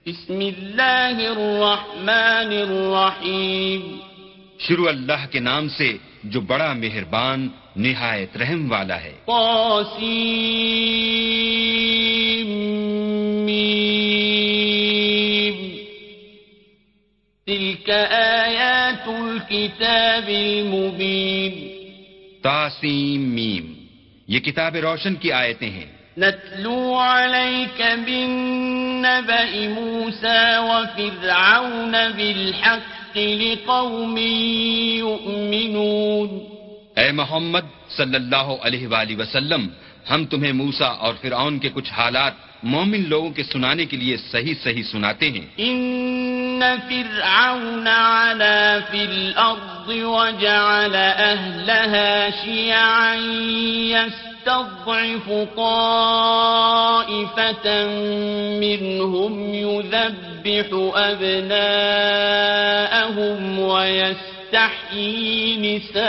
بسم اللہ الرحمن الرحیم. شروع اللہ کے نام سے جو بڑا مہربان نہایت رحم والا ہے. طاسیم میم. تلک آیات الکتاب المبین. طاسیم میم، یہ کتاب روشن کی آیتیں ہیں. نتلو علیک بالنبأ موسیٰ وفرعون بالحق لقوم یؤمنون. اے محمد صلی اللہ علیہ وآلہ وسلم، ہم تمہیں موسیٰ اور فرعون کے کچھ حالات مومن لوگوں کے سنانے کے لیے صحیح صحیح سناتے ہیں. ان فرعون علا فی الارض وجعل اہلها شیعا يستضعف طائفة منهم يذبح أبناءهم ويستحيي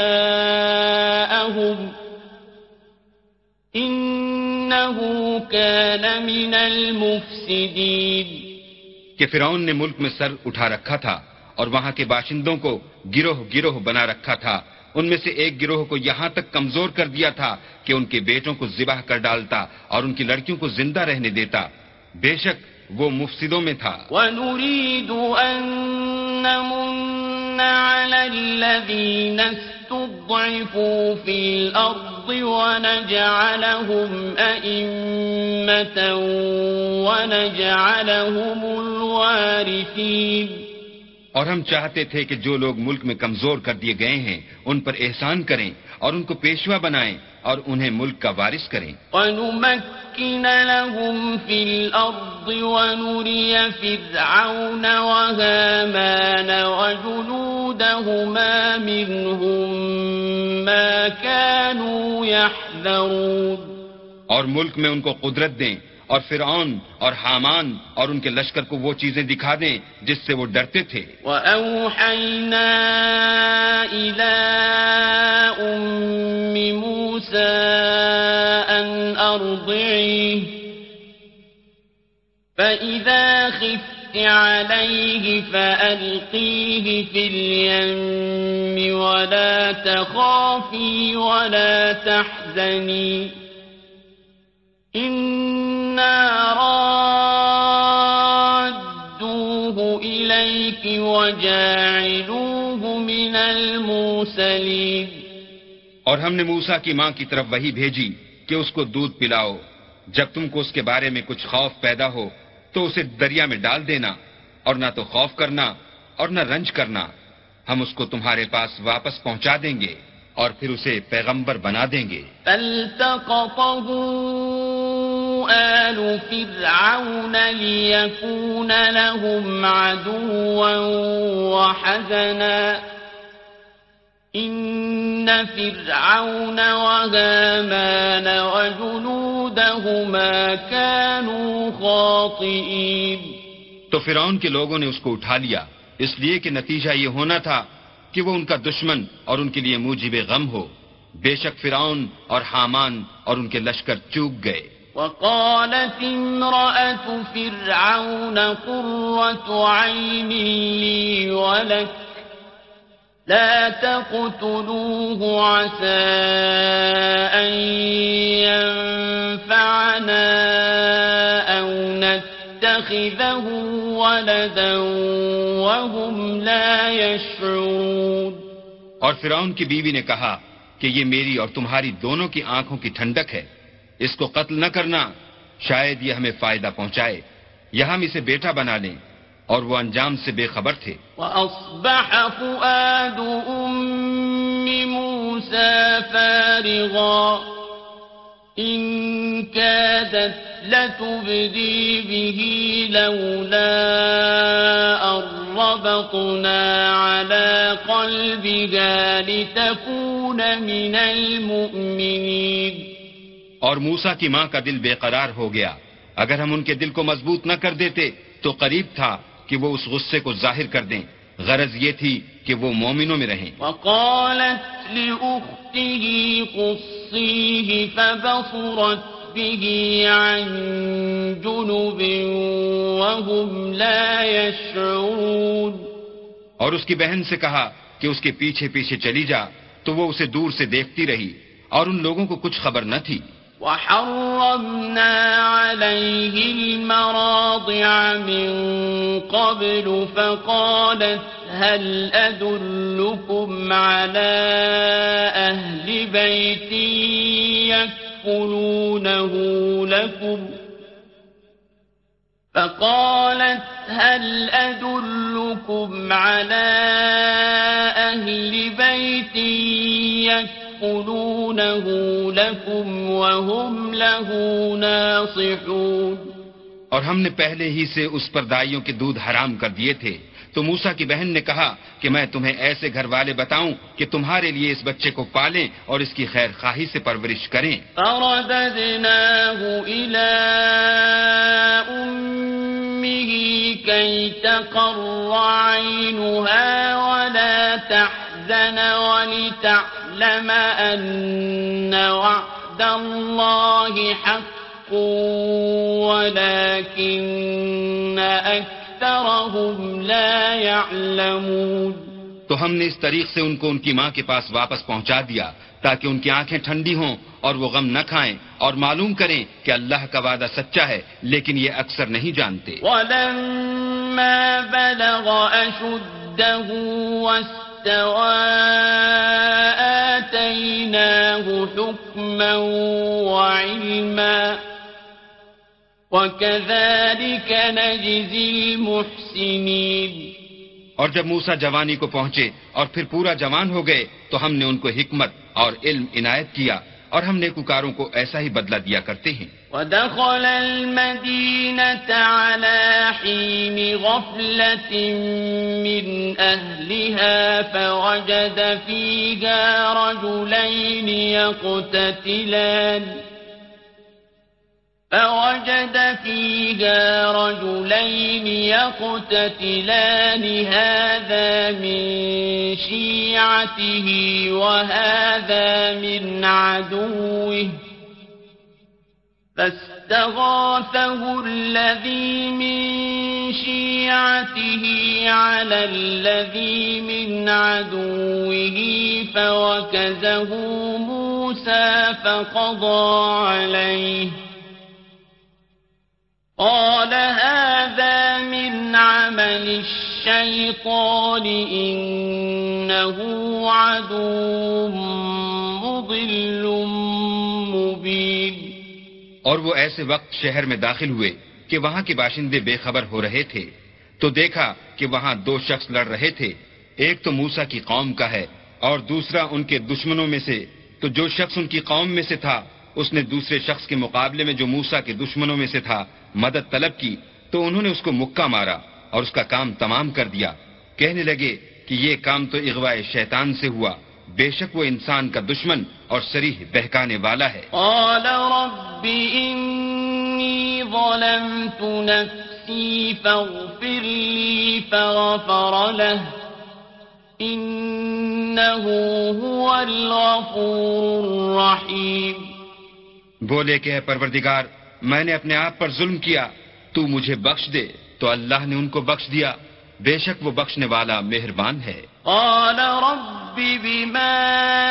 نساءهم إنه كان من المفسدين. کہ فرعون نے ملک میں سر اٹھا رکھا تھا اور وہاں کے باشندوں کو گروہ گروہ بنا رکھا تھا. ان میں سے ایک گروہ کو یہاں تک کمزور کر دیا تھا کہ ان کے بیٹوں کو ذبح کر ڈالتا اور ان کی لڑکیوں کو زندہ رہنے دیتا. بے شک وہ مفسدوں میں تھا. وَنُرِيدُ أَن نَّمُنَّ عَلَى الَّذِينَ اسْتُضْعِفُوا فِي الْأَرْضِ وَنَجْعَلَهُمْ أَئِمَّةً وَنَجْعَلَهُمُ الْوَارِثِينَ. اور ہم چاہتے تھے کہ جو لوگ ملک میں کمزور کر دیے گئے ہیں ان پر احسان کریں اور ان کو پیشوا بنائیں اور انہیں ملک کا وارث کریں. وَنُمَكِّنَ لَهُمْ فِي الْأَرْضِ وَنُرِيَ فِرْعَوْنَ وَهَامَانَ وَجُنُودَهُمَا مِنْهُمْ مَا كَانُوا يَحْذَرُونَ. اور ملک میں ان کو قدرت دیں اور فرعون اور حامان اور ان کے لشکر کو وہ چیزیں دکھا دیں جس سے وہ ڈرتے تھے. وَأَوْحَيْنَا إِلَىٰ أُمِّ مُوسَىٰ أَنْ أَرْضِعِيهِ فَإِذَا خِفْتِ عَلَيْهِ فَأَلْقِيهِ فِي الْيَمِّ وَلَا تَخَافِي وَلَا تَحْزَنِي إِنَّا رَادُّوهُ إِلَيْكِ وَجَاعِلُوهُ مِنَ الْمُرْسَلِينَ. اور ہم نے موسیٰ کی ماں کی طرف وحی بھیجی کہ اس کو دودھ پلاؤ. جب تم کو اس کے بارے میں کچھ خوف پیدا ہو تو اسے دریا میں ڈال دینا اور نہ تو خوف کرنا اور نہ رنج کرنا. ہم اس کو تمہارے پاس واپس پہنچا دیں گے اور پھر اسے پیغمبر بنا دیں گے. فَالْتَقَطَهُ آلُ فِرْعَوْنَ لِيَكُونَ لَهُمْ عَدُوًّا وَحَزَنًا إِنَّ فِرْعَوْنَ وَهَامَانَ وَجُنُودَهُمَا كَانُوا خَاطِئِينَ. تو فرعون کے لوگوں نے اس کو اٹھا لیا اس لیے کہ نتیجہ یہ ہونا تھا کہ وہ ان کا دشمن اور ان کے لیے موجب غم ہو. بے شک فرعون اور حامان اور ان کے لشکر چوک گئے. وقالت امرأة فرعون قرة عين لي ولك لا تقتلوه عسى أن ينفعنا أو نتخذه ولدا وهم لا يشعرون. اور فرعون کی بیوی نے کہا کہ یہ میری اور تمہاری دونوں کی آنکھوں کی ٹھنڈک ہے. اس کو قتل نہ کرنا، شاید یہ ہمیں فائدہ پہنچائے یا ہم اسے بیٹا بنا لیں. اور وہ انجام سے بے خبر تھے. وَأَصْبَحَ فُؤَادُ أُمِّ مُوسَىٰ فَارِغًا إِن كَادَتْ لَتُبْدِي بِهِ لَوْلَا أَن رَّبَطْنَا عَلَىٰ قَلْبِهَا لِتَكُونَ مِنَ الْمُؤْمِنِينَ. اور موسیٰ کی ماں کا دل بے قرار ہو گیا. اگر ہم ان کے دل کو مضبوط نہ کر دیتے تو قریب تھا کہ وہ اس غصے کو ظاہر کر دیں. غرض یہ تھی کہ وہ مومنوں میں رہیں. وقالت لأخته قصيه فبصرت به عن جنب وهم لا يشعرون. اور اس کی بہن سے کہا کہ اس کے پیچھے پیچھے چلی جا، تو وہ اسے دور سے دیکھتی رہی اور ان لوگوں کو کچھ خبر نہ تھی. وحرمنا عليه المراضع من قبل فقالت هل أدلكم على أهل بيت يكفلونه لكم فقالت هل أدلكم على أهل بيت يكفلونه لكم وهم له ناصحون. اور ہم نے پہلے ہی سے اس پر دائیوں کے دودھ حرام کر دیے تھے. تو موسیٰ کی بہن نے کہا کہ میں تمہیں ایسے گھر والے بتاؤں کہ تمہارے لیے اس بچے کو پالیں اور اس کی خیر خواہی سے پرورش کریں. فرددناه إلى أمه كي تقر عينها ولا تحزن ولتعلم أن وعد الله حق ولكن أكثرهم لا يعلمون. تو ہم نے اس طریق سے ان کو ان کی ماں کے پاس واپس پہنچا دیا تاکہ ان کی آنکھیں ٹھنڈی ہوں اور وہ غم نہ کھائیں اور معلوم کریں کہ اللہ کا وعدہ سچا ہے، لیکن یہ اکثر نہیں جانتے. وَلَمَّا بَلَغَ أَشُدَّهُ وَاسْتَوَى آتَيْنَاهُ حُكْمًا وَعِلْمًا وَكَذَلِكَ نَجْزِي الْمُحْسِنِينَ. اور جب موسیٰ جوانی کو پہنچے اور پھر پورا جوان ہو گئے تو ہم نے ان کو حکمت اور علم عنایت کیا اور ہم نیکوکاروں کو ایسا ہی بدلہ دیا کرتے ہیں. وَدَخَلَ الْمَدِينَةَ عَلَى حِينِ غَفْلَةٍ مِّنْ أَهْلِهَا فَوَجَدَ فيها رجلين يقتتلان هذا من شيعته وهذا من عدوه فاستغاثه الذي من شيعته على الذي من عدوه فوكزه موسى فقضى عليه قال هذا من عمل الشيطان إنه عدو مضل مبين. اور وہ ایسے وقت شہر میں داخل ہوئے کہ وہاں کے باشندے بے خبر ہو رہے تھے تو دیکھا کہ وہاں دو شخص لڑ رہے تھے، ایک تو موسیٰ کی قوم کا ہے اور دوسرا ان کے دشمنوں میں سے. تو جو شخص ان کی قوم میں سے تھا اس نے دوسرے شخص کے مقابلے میں جو موسیٰ کے دشمنوں میں سے تھا مدد طلب کی تو انہوں نے اس کو مکہ مارا اور اس کا کام تمام کر دیا. کہنے لگے کہ یہ کام تو اغوائے شیطان سے ہوا، بے شک وہ انسان کا دشمن اور صریح بہکانے والا ہے. قال رب انی ظلمت نفسی فاغفر لی فغفر له انه هو الغفور الرحیم. بولے کہ اے پروردگار میں نے اپنے آپ پر ظلم کیا، تو مجھے بخش دے. تو اللہ نے ان کو بخش دیا، بے شک وہ بخشنے والا مہربان ہے. قال رب بما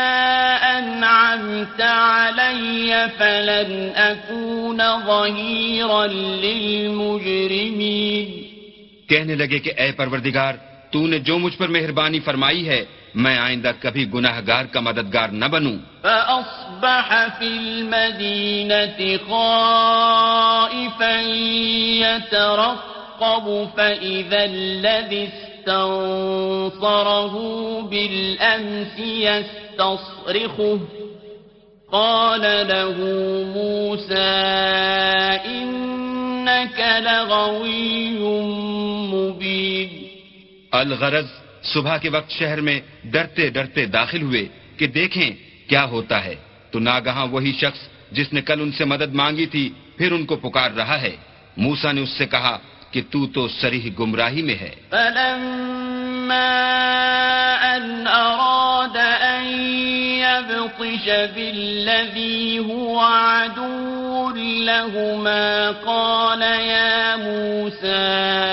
انعمت علی فلن اکون ظہیرا للمجرمین. کہنے لگے کہ اے پروردگار تو نے جو مجھ پر مہربانی فرمائی ہے میں آئندہ کبھی گناہگار کا مددگار نہ بنوں. فأصبح في المدينة خائفا يترقب فإذا الذي استنصره بالأمس يستصرخه قال له موسى إنك لغوي مبين. الغرض صبح کے وقت شہر میں ڈرتے ڈرتے داخل ہوئے کہ دیکھیں کیا ہوتا ہے تو ناگہاں وہی شخص جس نے کل ان سے مدد مانگی تھی پھر ان کو پکار رہا ہے. موسیٰ نے اس سے کہا کہ تو صریح گمراہی میں ہے. فلما ان اراد ان يبطش بالذي هو عدو لهما قال يا موسى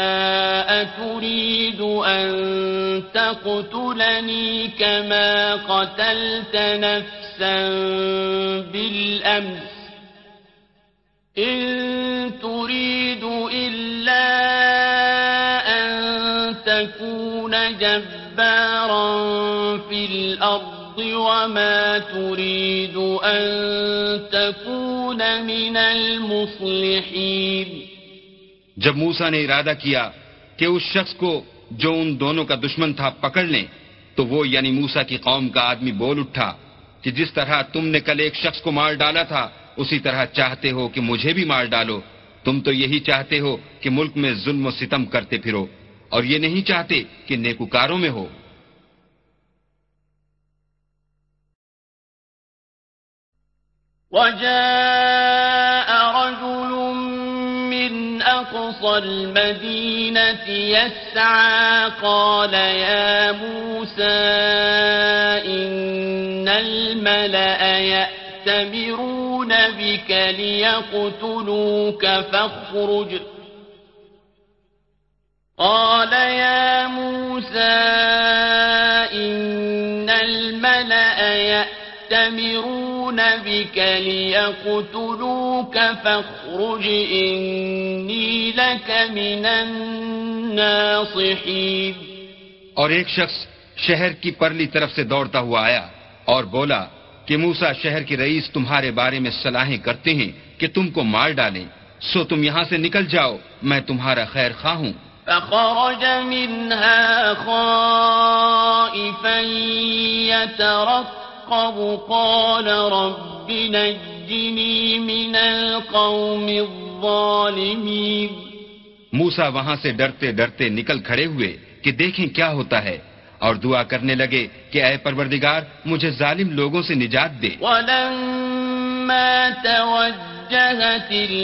أتريد أن تقتلني كما قتلت نفسا بالأمس إن تريد إلا أن تكون جبارا في الأرض وما تريد أن تكون من المصلحين. جب موسیٰ نے ارادہ کیا کہ اس شخص کو جو ان دونوں کا دشمن تھا پکڑ لیں تو وہ یعنی موسیٰ کی قوم کا آدمی بول اٹھا کہ جس طرح تم نے کل ایک شخص کو مار ڈالا تھا اسی طرح چاہتے ہو کہ مجھے بھی مار ڈالو. تم تو یہی چاہتے ہو کہ ملک میں ظلم و ستم کرتے پھرو اور یہ نہیں چاہتے کہ نیکوکاروں میں ہو. وجاء رجل من أقصى المدينة يسعى قال يا موسى إن الملأ يأتمرون بك ليقتلوك فاخرج. قال يا موسى إن الملأ يأتمرون بك ليقتلوك فاخرج إني لك من الناصحين. اور ایک شخص شہر کی پرلی طرف سے دوڑتا ہوا آیا اور بولا کہ موسیٰ شہر کے رئیس تمہارے بارے میں صلاحیں کرتے ہیں کہ تم کو مار ڈالیں، سو تم یہاں سے نکل جاؤ، میں تمہارا خیر خواہ ہوں. فخرج منها خائفا يترقب قال رب نجني من القوم الظالمين. موسیٰ وہاں سے ڈرتے ڈرتے نکل کھڑے ہوئے کہ دیکھیں کیا ہوتا ہے اور دعا کرنے لگے کہ اے پروردگار مجھے ظالم لوگوں سے نجات دے. وَلَمَّا تَوَجَّهَ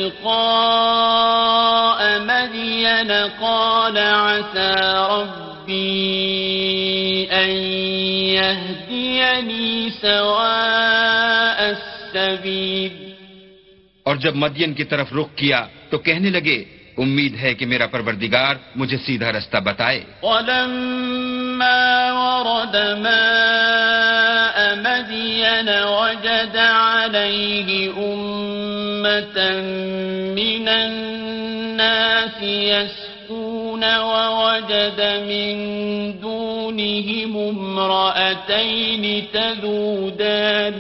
تِلْقَاءَ مَدْيَنَ قَالَ عَسَى رَبِّي أَن يَهْدِيَنِي سَوَاءَ السَّبِيلِ. اور جب مدین کی طرف رخ کیا تو کہنے لگے امید ہے کہ میرا پروردگار مجھے سیدھا رستہ بتائے. وَلَمَّا وَرَدَ مَاءَ مَدْيَنَ وَجَدَ عَلَيْهِ أُمَّةً مِّنَ النَّاسِ يَسْقُونَ وَوَجَدَ مِن دُونِهِمُ امْرَأَتَيْنِ تَذُودَانِ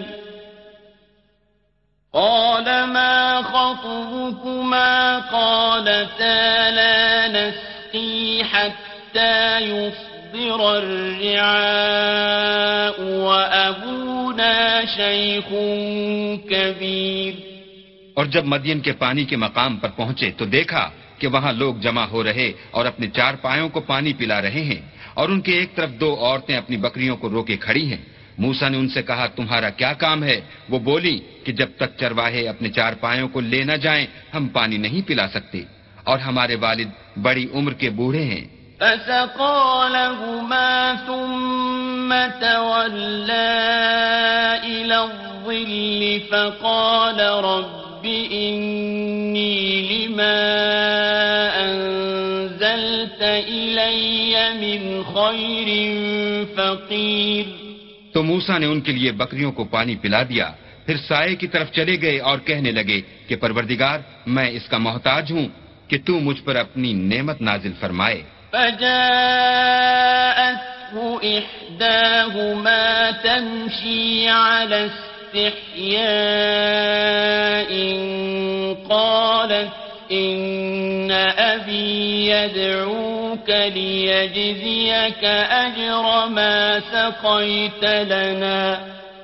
قال ما خطبكما قالتا لا نسقي حتى يصدر الرعاء وأبونا شيخ كبير. اور جب مدین کے پانی کے مقام پر پہنچے تو دیکھا کہ وہاں لوگ جمع ہو رہے اور اپنے چار پایوں کو پانی پلا رہے ہیں اور ان کے ایک طرف دو عورتیں اپنی بکریوں کو روکے کھڑی ہیں. موسیٰ نے ان سے کہا تمہارا کیا کام ہے؟ وہ بولی کہ جب تک چرواہے اپنے چار پایوں کو لے نہ جائیں ہم پانی نہیں پلا سکتے اور ہمارے والد بڑی عمر کے بوڑھے ہیں. فسقى لهما ثم تولى إلى الظل فقال رب إني لما أنزلت إلي من خير فقير. تو موسیٰ نے ان کے لیے بکریوں کو پانی پلا دیا، پھر سائے کی طرف چلے گئے اور کہنے لگے کہ پروردگار میں اس کا محتاج ہوں کہ تو مجھ پر اپنی نعمت نازل فرمائے. فجاءته إحداهما تمشي على استحياء قالت إن أبي يدعوك ليجزيك أجر ما سقيت لنا.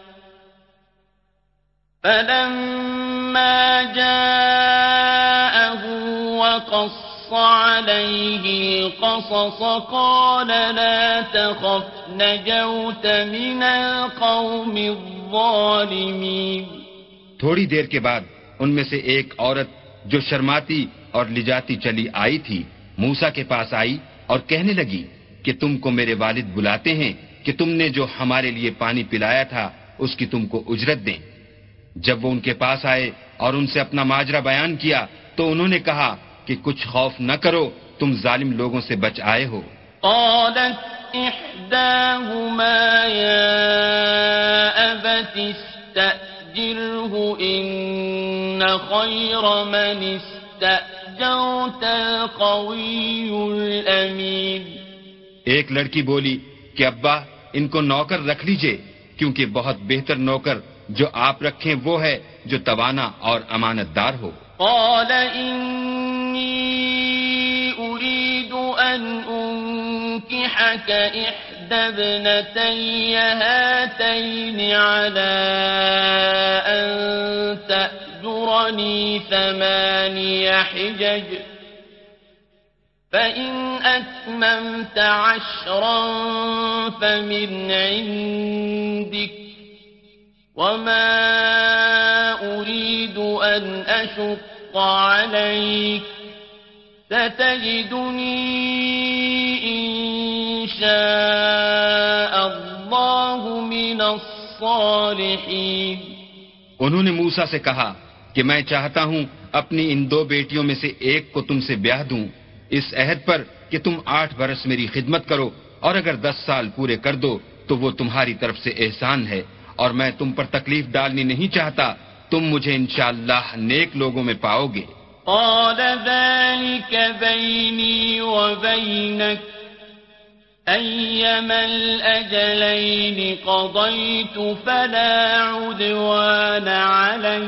فلما جاءه وقص عليه القصص قال لا تخف نجوت من القوم الظالمين. تھوڑی دیر کے بعد ان میں سے ایک عورت جو شرماتی اور لجاتی چلی آئی تھی موسیٰ کے پاس آئی اور کہنے لگی کہ تم کو میرے والد بلاتے ہیں کہ تم نے جو ہمارے لیے پانی پلایا تھا اس کی تم کو اجرت دیں. جب وہ ان کے پاس آئے اور ان سے اپنا ماجرا بیان کیا تو انہوں نے کہا کہ کچھ خوف نہ کرو، تم ظالم لوگوں سے بچ آئے ہو۔ قالت إحداهما يا أبت استأجره إن خير من استأجرت القوي الأمين۔ ایک لڑکی بولی کہ ابا ان کو نوکر رکھ لیجئے، کیونکہ بہت بہتر نوکر جو آپ رکھیں وہ ہے جو توانا اور امانت دار ہو۔ قال إني أريد أن أنكحك إحدى ابنتي هاتين على أن تأجرني 8 حجج فإن أتممت 10 فمن عندك وما أريد أن أشق عليك ستجدني إن شاء الله من الصالحين۔ انہوں نے موسیٰ سے کہا کہ میں چاہتا ہوں اپنی ان 2 بیٹیوں میں سے ایک کو تم سے بیاہ دوں، اس عہد پر کہ تم 8 برس میری خدمت کرو، اور اگر 10 سال پورے کر دو تو وہ تمہاری طرف سے احسان ہے، اور میں تم پر تکلیف ڈالنی نہیں چاہتا، تم مجھے انشاءاللہ نیک لوگوں میں پاؤ گے۔ قال ذلك بيني وبينك أيما الأجلين قضيت فلا عدوان علي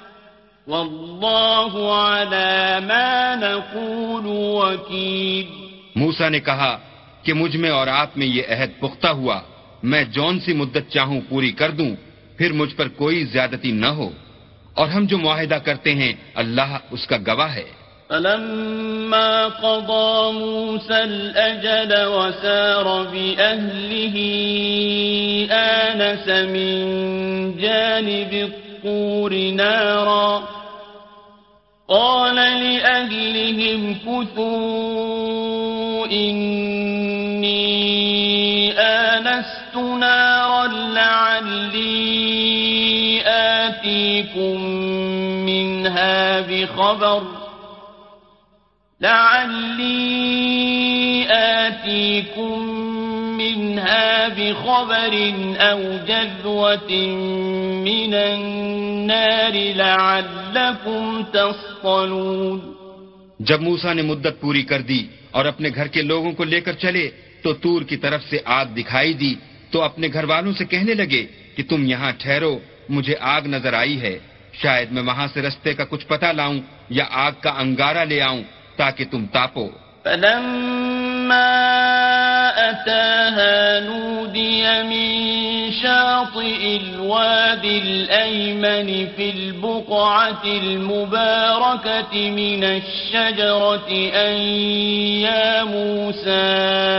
والله على ما نقول وكيل۔ موسیٰ نے کہا کہ مجھ میں اور آپ میں یہ عہد پختہ ہوا، میں جون سی مدت چاہوں پوری کر دوں، پھر مجھ پر کوئی زیادتی نہ ہو، اور ہم جو معاہدہ کرتے ہیں اللہ اس کا گواہ ہے۔ فلما قضى موسى الأجل وسار بأهله آنس من جانب الطور نارا قال لأهلهم كثوا إني آنست نارا لعلي آتيكم منها بخبر أو جذوة من النار لعلكم تصطلون۔ جب موسیٰ نے مدت پوری کر دی اور اپنے گھر کے لوگوں کو لے کر چلے تو طور کی طرف سے آگ دکھائی دی، تو اپنے گھر والوں سے کہنے لگے کہ تم یہاں ٹھہرو، مجھے آگ نظر آئی ہے، شاید میں وہاں سے رستے کا کچھ پتہ لاؤں یا آگ کا انگارہ لے آؤں تاکہ تم تاپو۔ فلما أتاها نودي من شاطئ الوادي الأيمن في البقعة المباركة من الشجرة أن يا موسى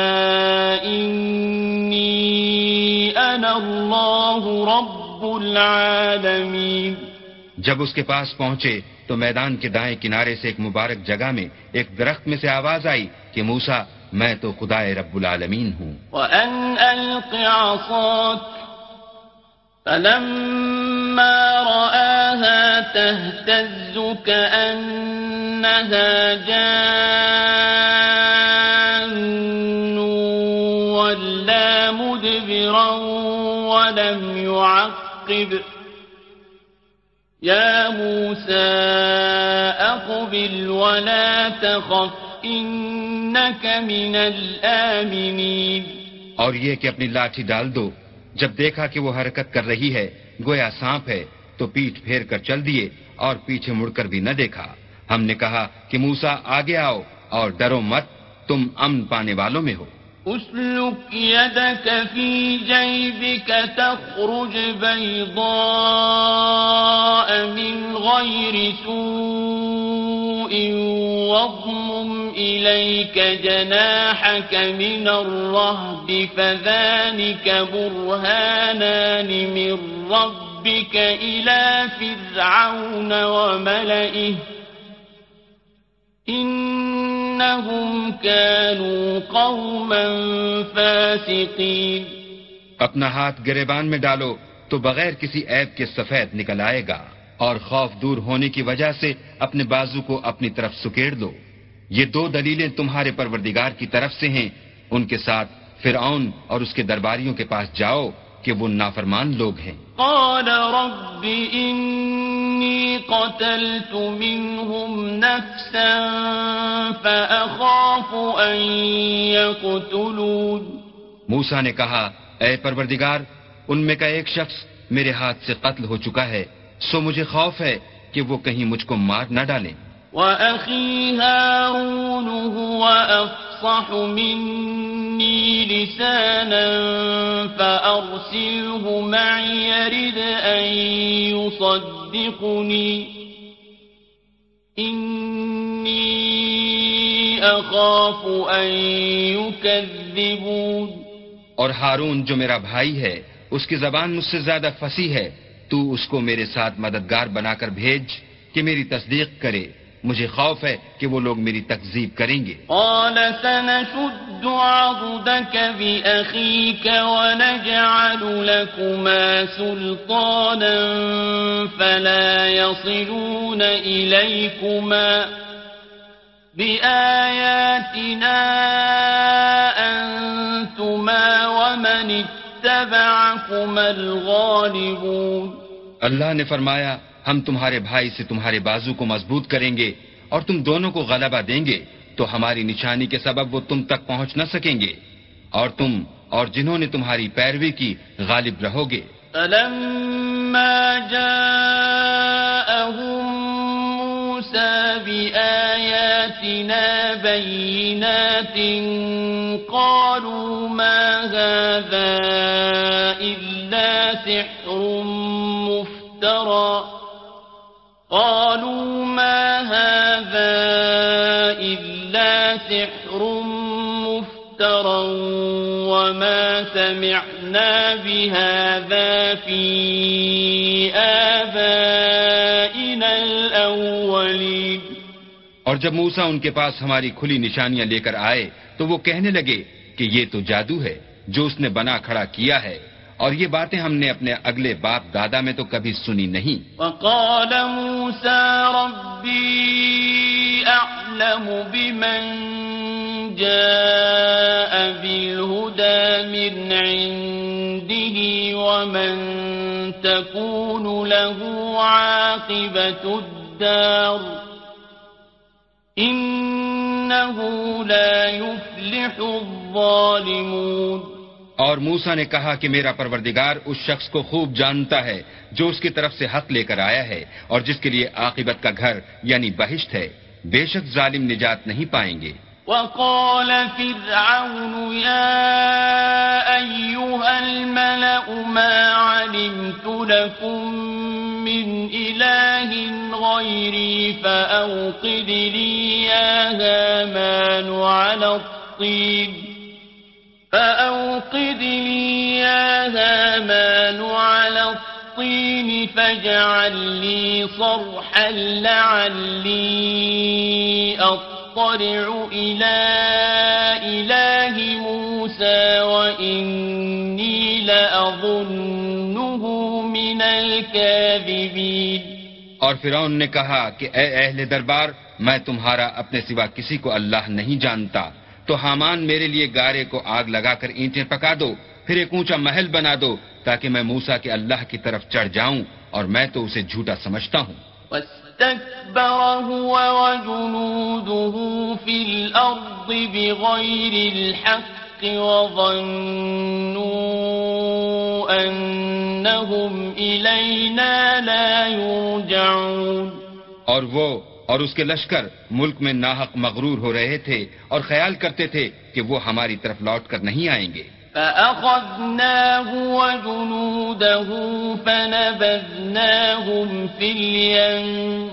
إني أنا الله رب العالمين۔ جب اس کے پاس پہنچے تو میدان کے دائیں کنارے سے ایک مبارک جگہ میں ایک درخت میں سے آواز آئی کہ موسیٰ میں تو خدائے رب العالمین ہوں۔ وَأَنْ أَلْقِ عَصَاكَ فَلَمَّا رَآهَا تَهْتَزُّ كَأَنَّهَا جَانٌّ وَلَّا مُدْبِرًا وَلَمْ يُعَقِّبْ يا موسى أقبل ولا تخف إنك من الآمنين۔ اور یہ کہ اپنی لاٹھی ڈال دو، جب دیکھا کہ وہ حرکت کر رہی ہے گویا سانپ ہے تو پیٹھ پھیر کر چل دیے اور پیچھے مڑ کر بھی نہ دیکھا۔ ہم نے کہا کہ موسیٰ آگے آؤ اور ڈرو مت، تم امن پانے والوں میں ہو۔ اسلك يدك في جيبك تخرج بيضاء من غير سوء واضمم إليك جناحك من الرهب فذلك برهانان من ربك إلى فرعون وملئه إنهم كانوا قوما فاسقين۔ اپنا ہاتھ گریبان میں ڈالو تو بغیر کسی عیب کے سفید نکل آئے گا۔ اور خوف دور ہونے کی وجہ سے اپنے بازو کو اپنی طرف سکیڑ دو. یہ 2 دلیلیں تمہارے پروردگار کی طرف سے ہیں. ان کے ساتھ فرعون اور اس کے درباریوں کے پاس جاؤ کہ وہ نافرمان لوگ ہیں. قال رب إني قتلت منهم نفسا فأخاف أن يقتلون. موسیٰ نے کہا اے پروردگار ان میں کا ایک شخص میرے ہاتھ سے قتل ہو چکا ہے سو مجھے خوف ہے کہ وہ کہیں مجھ کو مار نہ ڈالیں. وَأَخِي هَارُونُ هُوَ أَفْصَحُ مِنِّي لِسَانًا فَأَرْسِلْهُ مَعِيَ يَرِدْ أَن يُصَدِّقُنِي إِنِّي أَخَافُ أَن يُكَذِّبُونِ. اور ہارون جو میرا بھائی ہے اس کی زبان مجھ سے زیادہ فصیح ہے. تو اس کو میرے ساتھ مددگار بنا کر بھیج کہ میری تصدیق کرے. مجھے خوف ہے کہ وہ لوگ میری تکذیب کریں گے. قال سنشد عضدك بأخيك ونجعل لكما سلطانا فلا يصلون إليكما بآياتنا أنتما ومن اتبعكما الغالبون. اللہ نے فرمایا ہم تمہارے بھائی سے تمہارے بازو کو مضبوط کریں گے اور تم دونوں کو غلبہ دیں گے تو ہماری نشانی کے سبب وہ تم تک پہنچ نہ سکیں گے اور تم اور جنہوں نے تمہاری پیروی کی غالب رہو گے. فلما جاءهم موسى بآياتنا بينات قالوا ما هذا إلا سحر مفترى وما سمعنا بهذا في آبائنا الأولين. اور جب موسیٰ ان کے پاس ہماری کھلی نشانیاں لے کر آئے تو وہ کہنے لگے کہ یہ تو جادو ہے جو اس نے بنا کھڑا کیا ہے اور یہ باتیں ہم نے اپنے اگلے باپ دادا میں تو کبھی سنی نہیں. وقال موسى ربي أعلم بمن جاء بالهدى من عنده ومن تكون له عاقبة الدار إنه لا يفلح الظالمون. اور موسیٰ نے کہا کہ میرا پروردگار اس شخص کو خوب جانتا ہے جو اس کی طرف سے حق لے کر آیا ہے اور جس کے لیے عاقبت کا گھر یعنی بہشت ہے. بے شک ظالم نجات نہیں پائیں گے. وقال فرعون يا أيها الملأ ما علمت لكم من إله غيري فأوقد لي يا هامان على الطين فاجعل لي صرحا لعلي أطلع إلى إله موسى وإني لأظنه من الكاذبين. اور فرعون نے کہا کہ اے اہل دربار میں تمہارا اپنے سوا کسی کو اللہ نہیں جانتا تو حامان میرے لیے گارے کو آگ لگا کر اینٹیں پکا دو پھر ایک اونچا محل بنا دو تاکہ میں موسیٰ کے اللہ کی طرف چڑھ جاؤں اور میں تو اسے جھوٹا سمجھتا ہوں. واستكبر هو وجنوده في الأرض بغير الحق وظنوا أنهم إلينا لا يرجعون. اور وہ اور اس کے لشکر ملک میں ناحق مغرور ہو رہے تھے اور خیال کرتے تھے کہ وہ ہماری طرف لوٹ کر نہیں آئیں گے. فأخذناه وجنوده فنبذناهم في اليم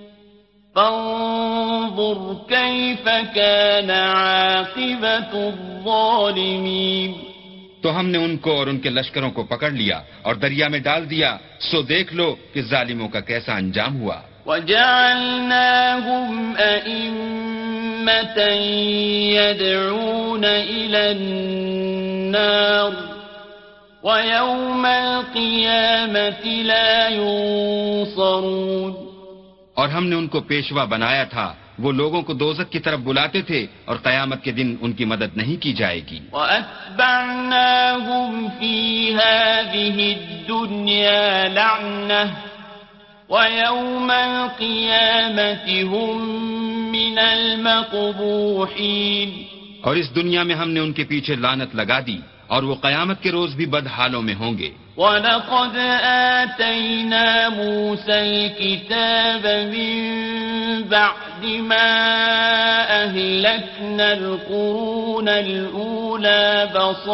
فانظر كيف كان عاقبة الظالمين. تو ہم نے ان کو اور ان کے لشکروں کو پکڑ لیا اور دریا میں ڈال دیا سو دیکھ لو کہ ظالموں کا کیسا انجام ہوا. وجعلناهم أئمة يدعون إلى النار ويوم القيامة لا ينصرون. اور ہم نے ان کو پیشوا بنایا تھا، وہ لوگوں کو دوزخ کی طرف بلاتے تھے اور قیامت کے دن ان کی مدد نہیں کی جائے گی. وَأَتْبَعْنَاهُمْ فِي هَذِهِ الدُّنْيَا لَعْنَةً وَيَوْمَ الْقِيَامَةِ هُمْ مِنَ الْمَقْبُوحِينَ. اور اس دنیا میں ہم نے ان کے پیچھے لعنت لگا دی اور وہ قیامت کے روز بھی بد حالوں میں ہوں گے. وَلَقَدْ آتَيْنَا مُوسَى الْكِتَابَ مِن بَعْدِ مَا أَهْلَكْنَا الْقُرُونَ الْأُولَى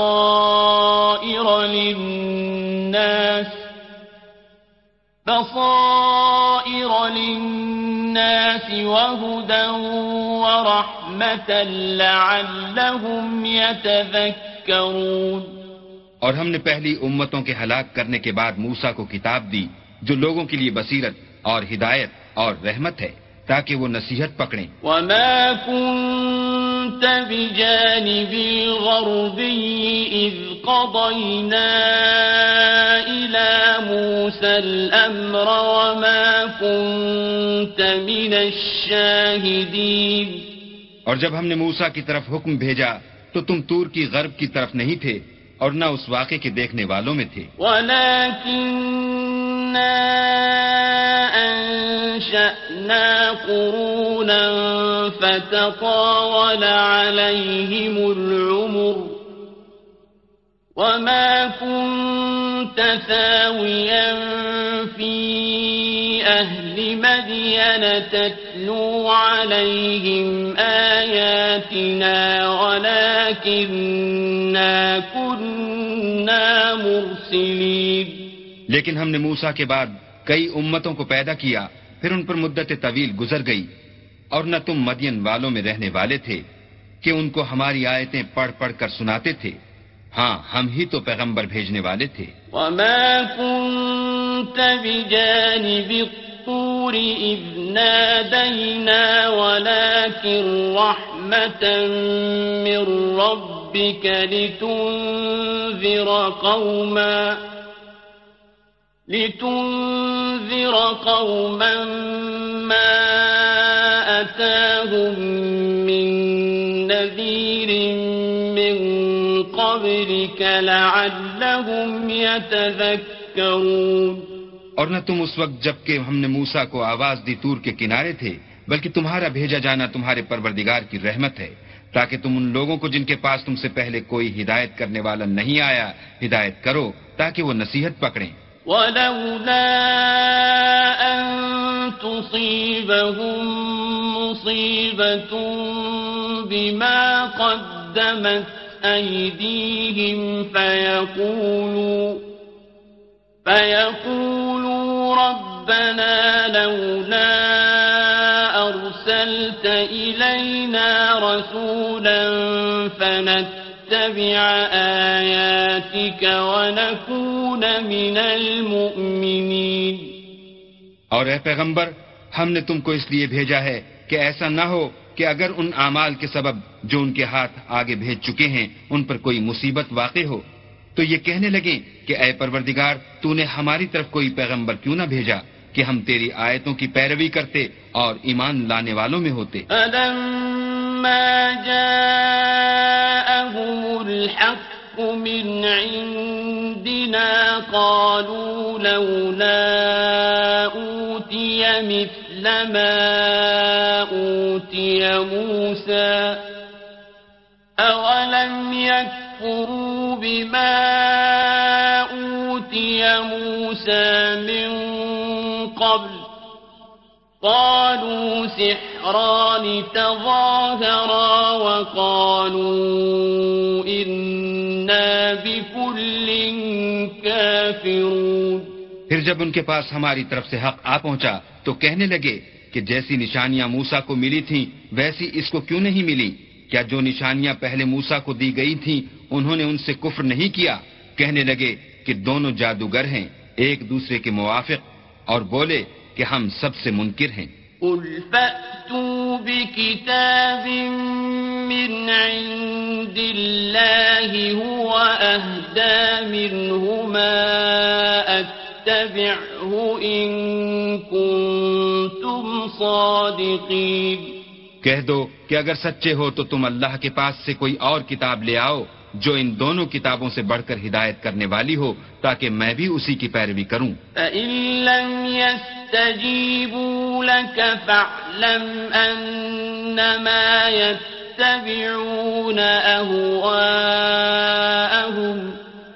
بَصَائِرَ لِلنَّاسِ وَهُدًى وَرَحْمَةً لَعَلَّهُمْ يَتَذَكَّرُونَ. اور ہم نے پہلی امتوں کے ہلاک کرنے کے بعد موسیٰ کو کتاب دی جو لوگوں کے لیے بصیرت اور ہدایت اور رحمت ہے تاکہ وہ نصیحت پکڑیں. وَمَا كُنْتَ بِجَانِبِ الْغَرْبِيِّ إِذْ قَضَيْنَا إِلَى مُوسَى الْأَمْرَ وَمَا كُنْتَ مِنَ الشَّاهِدِينَ. اور جب ہم نے موسیٰ کی طرف حکم بھیجا تو تم طور کی غرب کی طرف نہیں تھے اور نہ اس واقعے کے دیکھنے والوں میں تھے. وَلَكِنَّا أَنشَأْنَا قُرُونًا فَتَطَاوَلَ عَلَيْهِمُ الْعُمُرُ وَمَا كُنْتَ ثَاوِيًا فِي أَهْلِ مَدْيَنَ تَتْلُو عَلَيْهِمْ آيَاتِنَا وَلَكِنَّا كُنَّا مُرْسِلِينَ. لیکن ہم نے موسیٰ کے بعد کئی امتوں کو پیدا کیا، پھر ان پر مدت طویل گزر گئی اور نہ تم مدین والوں میں رہنے والے تھے کہ ان کو ہماری آیتیں پڑھ پڑھ کر سناتے تھے. ہاں ہم ہی تو پیغمبر بھیجنے والے تھے. وَمَا كُنْتَ بِجَانِبِ الطُّورِ إِذْ نَادَيْنَا وَلَكِنْ رَحْمَةً مِّن رَّبِّكَ لِتُنذِرَ قَوْمًا مَّا أَتَاهُم مِّن نَّذِيرٍ مِّن قَبْلِكَ لَعَلَّهُمْ يَتَذَكَّرُونَ. اور نہ تم اس وقت جب کہ ہم نے موسیٰ کو آواز دی طور کے کنارے تھے، بلکہ تمہارا بھیجا جانا تمہارے پروردگار کی رحمت ہے تاکہ تم ان لوگوں کو جن کے پاس تم سے پہلے کوئی ہدایت کرنے والا نہیں آیا ہدایت کرو تاکہ وہ نصیحت پکڑیں. وَلَوْلَا أَن تُصِيبَهُم مُّصِيبَةٌ بِمَا قَدَّمَتْ أَيْدِيهِمْ فَيَقُولُوا رَبَّنَا لَوْلَا أَرْسَلْتَ إِلَيْنَا رَسُولًا فَنَتَّبِعَ آيَاتِكَ وَنَكُونَ مِنَ الْمُؤْمِنِينَ. اور اے پیغمبر، ہم نے تم کو اس لیے بھیجا ہے کہ ایسا نہ ہو کہ اگر ان اعمال کے سبب جو ان کے ہاتھ آگے بھیج چکے ہیں ان پر کوئی مصیبت واقع ہو تو یہ کہنے لگیں کہ اے پروردگار تو نے ہماری طرف کوئی پیغمبر کیوں نہ بھیجا کہ ہم تیری آیتوں کی پیروی کرتے اور ایمان لانے والوں میں ہوتے. فَلَمَّا جَاءَهُمُ الْحَقُّ مِنْ عِنْدِنَا قَالُوا لَوْلَا أُوتِيَ مِثْلَ مَا أُوتِيَ مُوسَى أَوَلَمْ يَكْفُرُوا بِمَا أُوتِيَ مُوسَى مِنْ قَبْلُ قَالُوا سِحْرَانِ تَظَاهَرَا وَقَالُوا إِنَّا بِكُلٍّ كَافِرُونَ. پھر جب ان کے پاس ہماری طرف سے حق آ پہنچا تو کہنے لگے کہ جیسی نشانیاں موسیٰ کو ملی تھیں ویسی اس کو کیوں نہیں ملی؟ کیا جو نشانیاں پہلے موسیٰ کو دی گئی تھیں انہوں نے ان سے کفر نہیں کیا؟ کہنے لگے کہ دونوں جادوگر ہیں ایک دوسرے کے موافق اور بولے کہ ہم سب سے منکر ہیں. قُلْ فَأْتُوا بِكِتَابٍ مِّنْ عِندِ اللَّهِ الله هو أهدى منهما أتبعه إن كنتم صادقين. کہہ دو کہ اگر سچے ہو تو تم اللہ کے پاس سے کوئی اور کتاب لے آؤ جو ان دونوں کتابوں سے بڑھ کر ہدایت کرنے والی ہو تاکہ میں بھی اسی کی پیروی کروں. فَإِن لَّمْ يَسْتَجِيبُوا لَكَ فَاعْلَمْ أَنَّمَا يَتَّبِعُونَ أَهْوَاءَهُمْ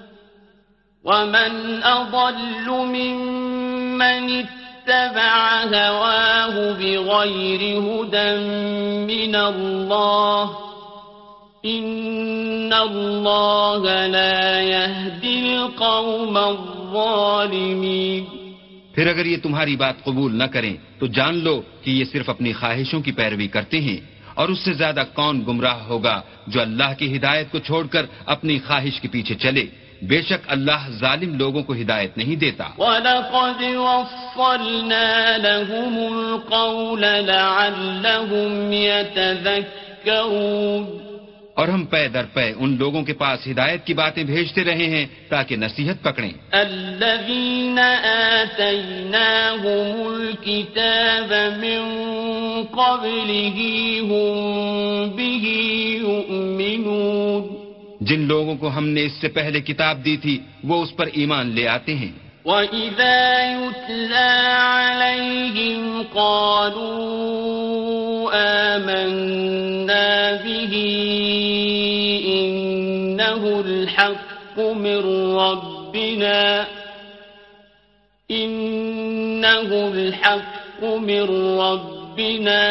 وَمَنْ أَضَلُّ مِمَّنِ اتَّبَعَ هَوَاهُ بِغَيْرِ هُدًى مِّنَ اللَّهِ إِنَّ اللَّهَ لَا يَهْدِي الْقَوْمَ الظَّالِمِينَ. پھر اگر یہ تمہاری بات قبول نہ کریں تو جان لو کہ یہ صرف اپنی خواہشوں کی پیروی کرتے ہیں، اور اس سے زیادہ کون گمراہ ہوگا جو اللہ کی ہدایت کو چھوڑ کر اپنی خواہش کے پیچھے چلے. بے شک اللہ ظالم لوگوں کو ہدایت نہیں دیتا. وَلَقَدْ وَصَّلْنَا لَهُمُ الْقَوْلَ لَعَلَّهُمْ يَتَذَكَّرُونَ. اور ہم پے در پے ان لوگوں کے پاس ہدایت کی باتیں بھیجتے رہے ہیں تاکہ نصیحت پکڑیں. الَّذِينَ آتَيْنَاهُمُ الْكِتَابَ مِنْ قَبْلِهِ هُمْ بِهِ يُؤْمِنُونَ. جن لوگوں کو ہم نے اس سے پہلے کتاب دی تھی وہ اس پر ایمان لے آتے ہیں. وَإِذَا يُتْلَى عَلَيْهِمْ قَالُوا آمَنَّا بِهِ إِنَّهُ الْحَقُّ مِنْ رَبِّنَا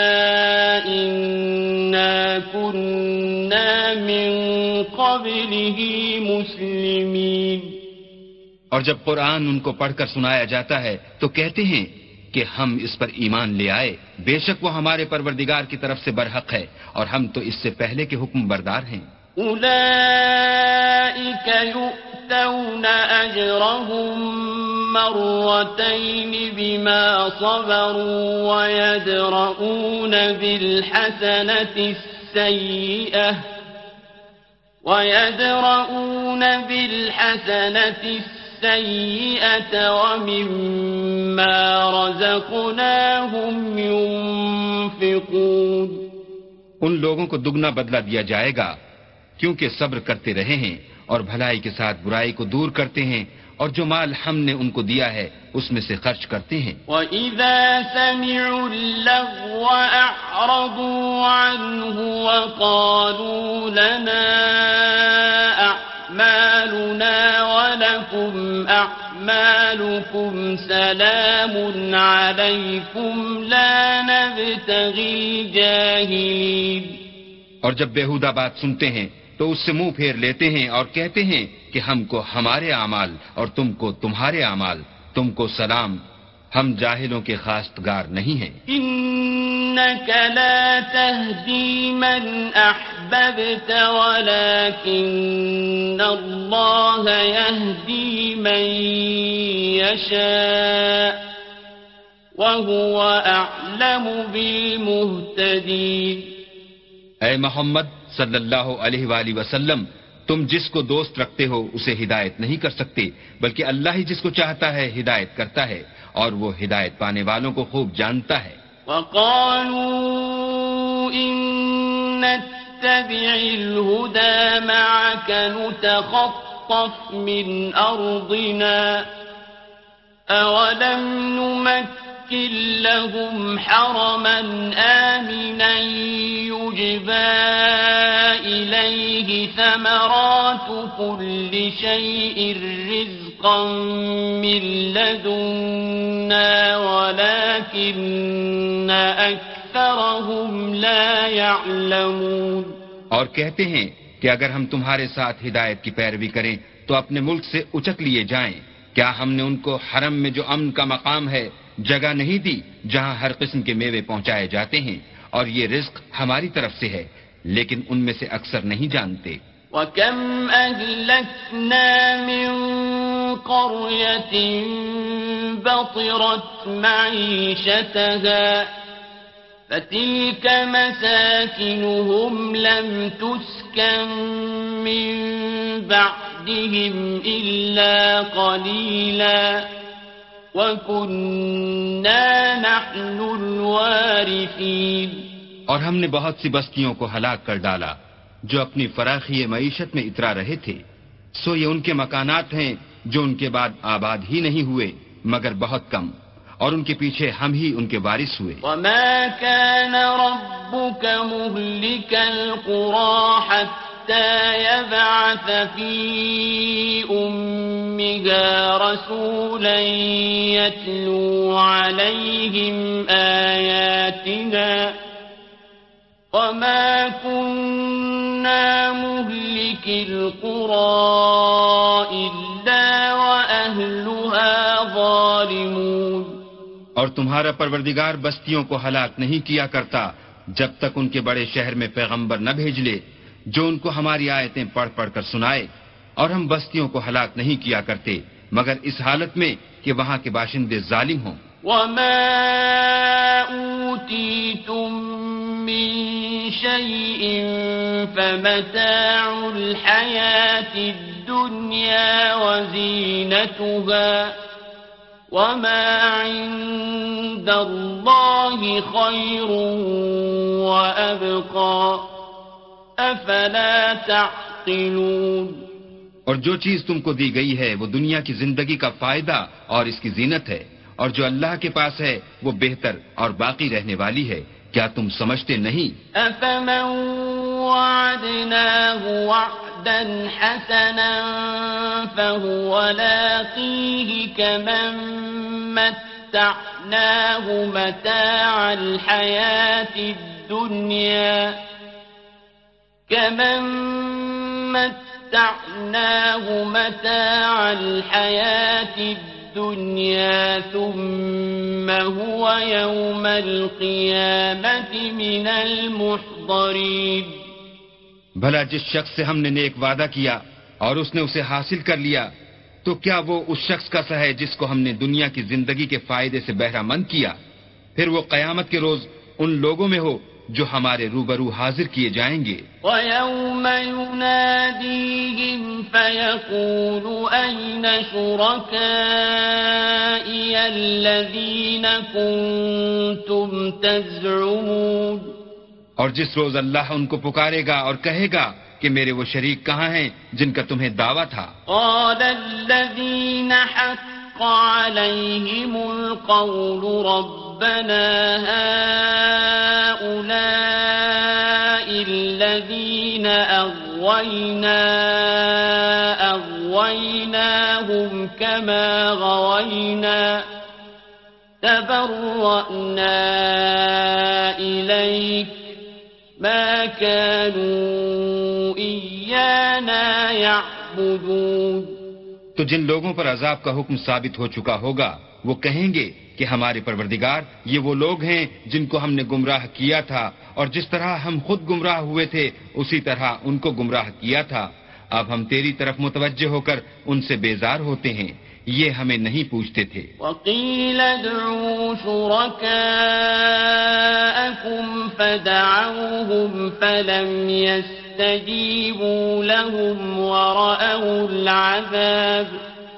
إِنَّا كُنَّا مِنْ قَبْلِهِ مُسْلِمِينَ. اور جب قرآن ان کو پڑھ کر سنایا جاتا ہے تو کہتے ہیں کہ ہم اس پر ایمان لے آئے، بے شک وہ ہمارے پروردگار کی طرف سے برحق ہے اور ہم تو اس سے پہلے کے حکم بردار ہیں. أُولَئِكَ يُؤْتَوْنَ أَجْرَهُمْ مرتين بما صبروا ويدرؤون بالحسنة السيئة ومما رزقناهم ينفقون. ان لوگوں کو دگنا بدلہ دیا جائے گا کیونکہ صبر کرتے رہے ہیں اور بھلائی کے ساتھ برائی کو دور کرتے ہیں اور جو مال ہم نے ان کو دیا ہے اس میں سے خرچ کرتے ہیں. وَإِذَا سَمِعُوا اللَّغْوَ أَعْرَضُوا عَنْهُ وَقَالُوا لَنَا أَعْمَالُنَا وَلَكُمْ أَعْمَالُكُمْ سَلَامٌ عَلَيْكُمْ لَا نَبْتَغِي الْجَاهِلِينَ. اور جب بیہودہ بات سنتے ہیں تو اس سے منہ پھیر لیتے ہیں اور کہتے ہیں کہ ہم کو ہمارے اعمال اور تم کو تمہارے اعمال، تم کو سلام، ہم جاہلوں کے خواستگار نہیں ہیں. إِنَّكَ لَا تَهْدِي مَنْ أَحْبَبْتَ وَلَكِنَّ اللَّهَ يَهْدِي مَنْ يَشَاءُ وَهُوَ أَعْلَمُ بِالْمُهْتَدِينَ. اے محمد صلی اللہ علیہ وآلہ وسلم، تم جس کو دوست رکھتے ہو اسے ہدایت نہیں کر سکتے، بلکہ اللہ ہی جس کو چاہتا ہے ہدایت کرتا ہے اور وہ ہدایت پانے والوں کو خوب جانتا ہے. وَقَالُوا إِن نَّتَّبِعِ الْهُدَى مَعَكَ نُتَخَطَّفْ مِنْ أَرْضِنَا أَوَلَمْ نُمَكِّنْ لَهُمْ حَرَمًا آمِنًا يُجْبَى إِلَيْهِ ثَمَرَاتُ كُلِّ شَيْءٍ رِزْقًا مِّن لَّدُنَّا وَلَكِنَّ أَكْثَرَهُمْ لَا يَعْلَمُونَ. اور کہتے ہیں کہ اگر ہم تمہارے ساتھ ہدایت کی پیروی کریں تو اپنے ملک سے اچک لیے جائیں. کیا ہم نے ان کو حرم میں جو امن کا مقام ہے جگہ نہیں دی جہاں ہر قسم کے میوے پہنچائے جاتے ہیں، اور یہ رزق ہماری طرف سے ہے، لیکن ان میں سے اکثر نہیں جانتے. وَكَمْ أَهْلَكْنَا مِنْ قَرْيَةٍ بَطِرَتْ مَعِيشَتَهَا فتلك مساكنهم لم تسكن من بعدهم إلا قليلا وكنا نحن الوارثين. اور ہم نے بہت سی بستیوں کو ہلاک کر ڈالا جو اپنی فراخی معیشت میں اترا رہے تھے، سو یہ ان کے مکانات ہیں جو ان کے بعد آباد ہی نہیں ہوئے مگر بہت کم، اور ان کے پیچھے ہم ہی ان کے وارث ہوئے. وما كان ربك مهلك القرى حتى يبعث في أمها رسولا يتلو عليهم آياتنا وما كنا مهلك القرى إلا وأهلها ظالمون. اور تمہارا پروردگار بستیوں کو ہلاک نہیں کیا کرتا جب تک ان کے بڑے شہر میں پیغمبر نہ بھیج لے جو ان کو ہماری آیتیں پڑھ پڑھ کر سنائے، اور ہم بستیوں کو ہلاک نہیں کیا کرتے مگر اس حالت میں کہ وہاں کے باشندے ظالم ہوں. وما أوتيتم من شيء فمتاع الحياة الدنيا وزينتها وما عند الله خير وأبقى أفلا تعقلون. اور جو چیز تم کو دی گئی ہے وہ دنیا کی زندگی کا فائدہ اور اس کی زینت ہے، اور جو اللہ کے پاس ہے وہ بہتر اور باقی رہنے والی ہے. کیا تم سمجھتے نہیں؟ أفمن وعدناه وعدا حسنا فهو لاقيه كمن متعناه متاع الحياة الدنيا ثم هو يوم القيامة من المحضرين. بھلا جس شخص سے ہم نے نیک وعدہ کیا اور اس نے اسے حاصل کر لیا تو کیا وہ اس شخص کا سا ہے جس کو ہم نے دنیا کی زندگی کے فائدے سے بہرہ مند کیا، پھر وہ قیامت کے روز ان لوگوں میں ہو جو ہمارے روبرو حاضر کیے جائیں گے. وَيَوْمَ يُنَادِيهِمْ فَيَقُولُ أَيْنَ شُرَكَائِيَ الَّذِينَ كُنتُمْ تَزْعُمُونَ. اور جس روز اللہ ان کو پکارے گا اور کہے گا کہ میرے وہ شریک کہاں ہیں جن کا تمہیں دعویٰ تھا. قَالَ الَّذِينَ حَقَّ عَلَيْهِمُ الْقَوْلُ رَبَّنَا هَؤُلَاءِ الَّذِينَ أَغْوَيْنَاهُمْ كَمَا غَوَيْنَا تَبَرَّأْنَا إِلَيْكَ ما كانوا إيانا يعبدون. تو جن لوگوں پر عذاب کا حکم ثابت ہو چکا ہوگا وہ کہیں گے کہ ہمارے پروردگار یہ وہ لوگ ہیں جن کو ہم نے گمراہ کیا تھا، اور جس طرح ہم خود گمراہ ہوئے تھے اسی طرح ان کو گمراہ کیا تھا. اب ہم تیری طرف متوجہ ہو کر ان سے بیزار ہوتے ہیں، یہ ہمیں نہیں پوچھتے تھے. وَقِيلَ ادْعُوا شُرَكَاءَكُمْ فَدَعَوْهُمْ فَلَمْ يَسْتَجِيبُوا لَهُمْ وَرَأَوُا الْعَذَابَ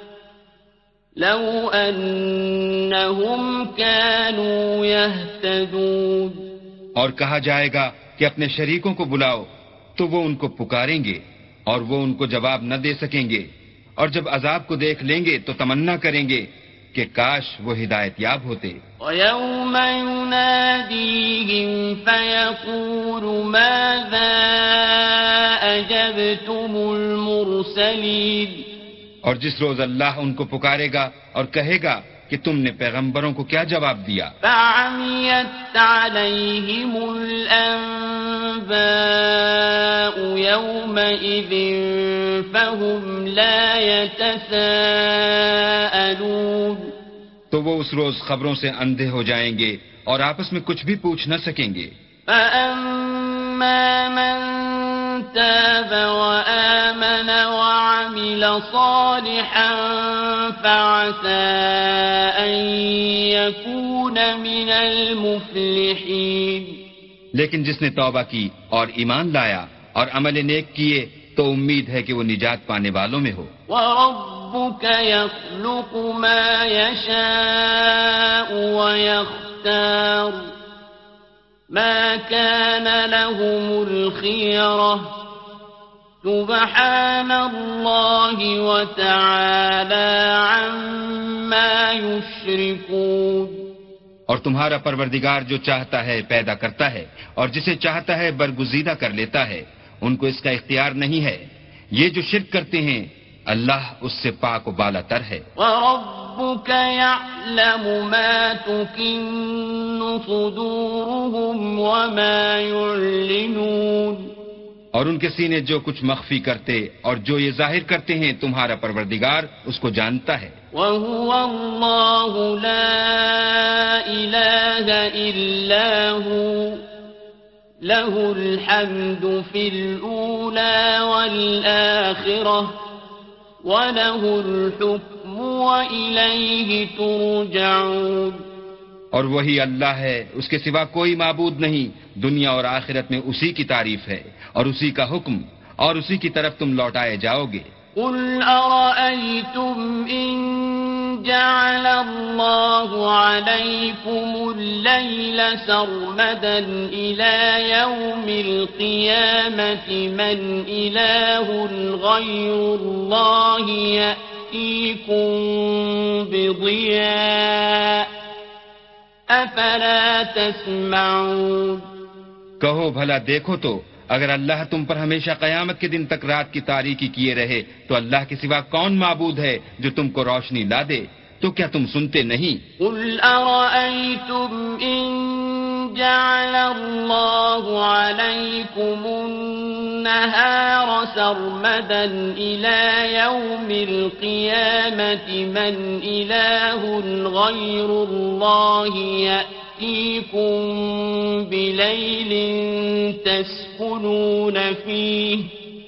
لَوْ أَنَّهُمْ كَانُوا يَهْتَدُونَ. اور کہا جائے گا کہ اپنے شریکوں کو بلاؤ تو وہ ان کو پکاریں گے اور وہ ان کو جواب نہ دے سکیں گے، اور جب عذاب کو دیکھ لیں گے تو تمنا کریں گے کہ کاش وہ ہدایت یاب ہوتے. وَيَوْمَ يُنَادِيهِمْ فَيَقُولُ مَاذَا أَجَبْتُمُ الْمُرْسَلِينَ. اور جس روز اللہ ان کو پکارے گا اور کہے گا کہ تم نے پیغمبروں کو کیا جواب دیا. فَعَمِيَتْ عَلَيْهِمُ الْأَنبَاءُ يَوْمَئِذٍ فَهُمْ لَا يَتَسَاءَلُونَ. تو وہ اس روز خبروں سے اندھے ہو جائیں گے اور آپس میں کچھ بھی پوچھ نہ سکیں گے. فَأَمَّا مَن تَابَ وَآمَنَ وَعَمِلَ صَالِحًا فَعَسَىٰ أَن يَكُونَ من المفلحين. لیکن جس نے توبہ کی اور ایمان لایا اور عمل نیک کیے تو امید ہے کہ وہ نجات پانے والوں میں ہو. وَرَبُّكَ يَخْلُقُ مَا يَشَاءُ وَيَخْتَارُ مَا كَانَ لَهُمُ الْخِيَرَةُ سُبْحَانَ اللَّهِ وَتَعَالَى عَمَّا يُشْرِكُونَ. اور تمہارا پروردگار جو چاہتا ہے پیدا کرتا ہے اور جسے چاہتا ہے برگزیدہ کر لیتا ہے. ان کو اس کا اختیار نہیں ہے. یہ جو شرک کرتے ہیں اللہ اس سے پاک و بالا تر ہے. وَرَبُّكَ يَعْلَمُ مَا تُكِنُّ صُدُورُهُمْ وَمَا يُعْلِنُونَ. اور ان کے سینے جو کچھ مخفی کرتے اور جو یہ ظاہر کرتے ہیں تمہارا پروردگار اس کو جانتا ہے. وَهُوَ اللَّهُ لَا إِلَٰهَ إِلَّا هُوَ لَهُ الْحَمْدُ فِي الْأُولَىٰ وَالْآخِرَةِ وَلَهُ الْحُكْمُ وَإِلَيْهِ تُرْجَعُونَ. اور وہی اللہ ہے, اس کے سوا کوئی معبود نہیں. دنیا اور آخرت میں اسی کی تعریف ہے اور اسی کا حکم اور اسی کی طرف تم لوٹائے جاؤ گے. قُلْ أَرَأَيْتُمْ إِن جَعَلَ اللَّهُ عَلَيْكُمُ اللَّيْلَ سَرْمَدًا إِلَىٰ يَوْمِ الْقِيَامَةِ مَنْ إِلَٰهٌ غَيْرُ اللَّهِ يَأْتِيكُم بِضِيَاءٍ أَفَلَا تَسْمَعُونَ. کہو بھلا دیکھو تو اگر اللہ تم پر ہمیشہ قیامت کے دن تک رات کی تاریکی کیے رہے تو اللہ کے سوا کون معبود ہے جو تم کو روشنی لا دے؟ تو کیا تم سنتے نہیں؟ قُلْ أَرَأَيْتُمْ إِن جَعَلَ اللَّهُ عَلَيْكُمُ النَّهَارَ سَرْمَدًا إِلَىٰ يَوْمِ الْقِيَامَةِ مَنْ إِلَٰهٌ غَيْرُ اللَّهِ يَأْتِيكُم بِلَيْلٍ تَسْكُنُونَ فِيهِ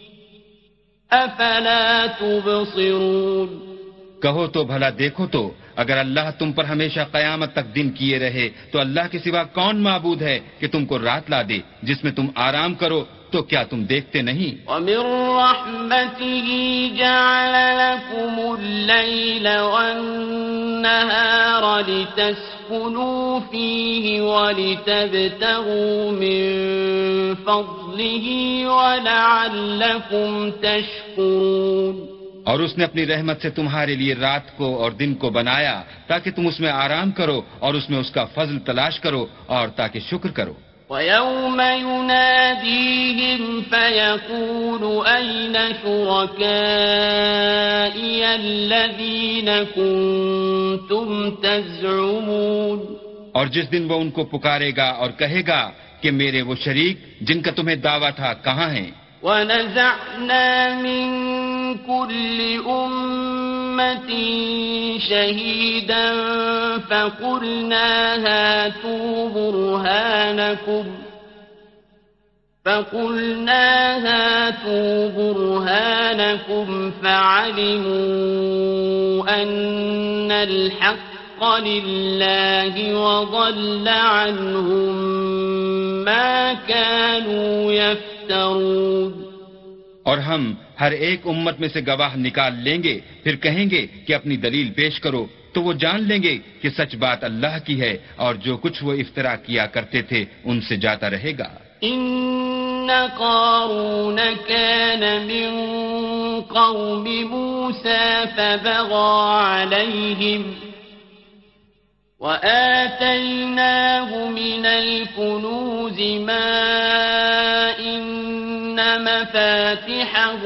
أَفَلَا تُبْصِرُونَ. کہو تو بھلا دیکھو تو اگر اللہ تم پر ہمیشہ قیامت تک دن کیے رہے تو اللہ کے سوا کون معبود ہے کہ تم کو رات لا دے جس میں تم آرام کرو؟ تو کیا تم دیکھتے نہیں؟ وَمِن رَّحْمَتِهِ جَعَلَ لَكُمُ اللَّيْلَ وَالنَّهَارَ لِتَسْكُنُوا فِيهِ وَلِتَبْتَغُوا مِن فَضْلِهِ وَلَعَلَّكُمْ تَشْكُرُونَ. اور اس نے اپنی رحمت سے تمہارے لیے رات کو اور دن کو بنایا تاکہ تم اس میں آرام کرو اور اس میں اس کا فضل تلاش کرو اور تاکہ شکر کرو. وَيَوْمَ يُنَادِيهِمْ فَيَقُولُ أَيْنَ شُرَكَائِيَ الَّذِينَ كُنتُمْ تَزْعُمُونَ. اور جس دن وہ ان کو پکارے گا اور کہے گا کہ میرے وہ شریک جن کا تمہیں دعویٰ تھا کہاں ہیں؟ وَنَزَعْنَا مِن كُلِّ أُمَّةٍ شَهِيدًا فَقُلْنَا هَاتُوا بُرْهَانَكُمْ فَعَلِمُوا أَنَّ الْحَقَّ لِلَّهِ وَضَلَّ عَنْهُم مَّا كَانُوا يَفْتَرُونَ. اور ہم ہر ایک امت میں سے گواہ نکال لیں گے پھر کہیں گے کہ اپنی دلیل پیش کرو تو وہ جان لیں گے کہ سچ بات اللہ کی ہے اور جو کچھ وہ افترا کیا کرتے تھے ان سے جاتا رہے گا. إِنَّ قَارُونَ كَانَ مِن قَوْمِ مُوسَىٰ فَبَغَىٰ عَلَيْهِمْ وَآتَيْنَاهُ مِنَ الْكُنُوزِ مَا إِنَّ مَفَاتِحَهُ